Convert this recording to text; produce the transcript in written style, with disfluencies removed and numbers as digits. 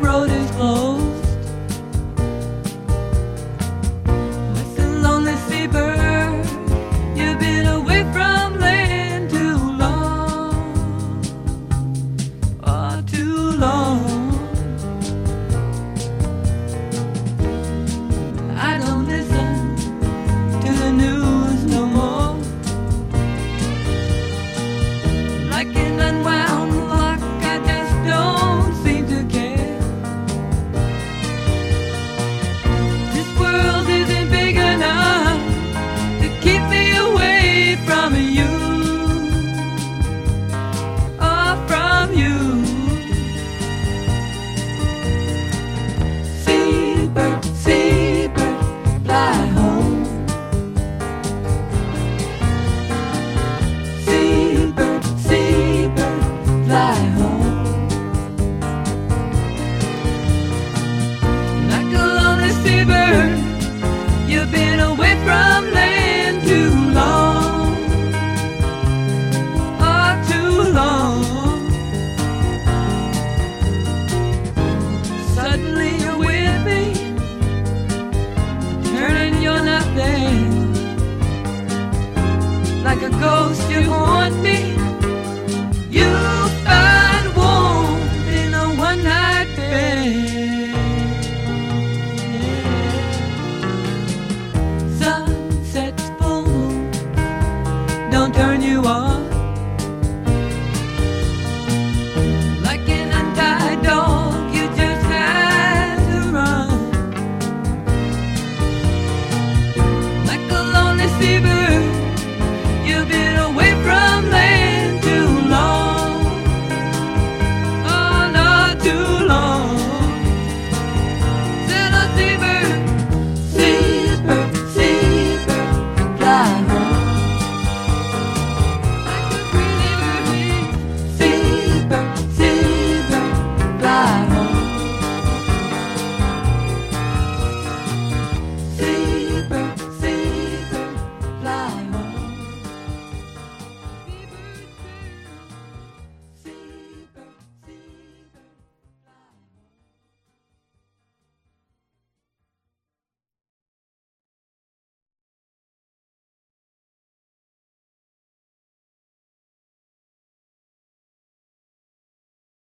road is closed. Listen, lonely seabird, you've been away from land too long, oh, too long. I don't listen to the news no more. Like an unwound clock, I just don't seem to care. This world isn't big enough to keep me away from you, oh, from you. Seabird, seabird, fly home. Seabird, seabird, fly home. Like a lonely seabird, you've been away from land too long, oh, too long. Suddenly you're with me, turning you're not there. Like a ghost, you're gone.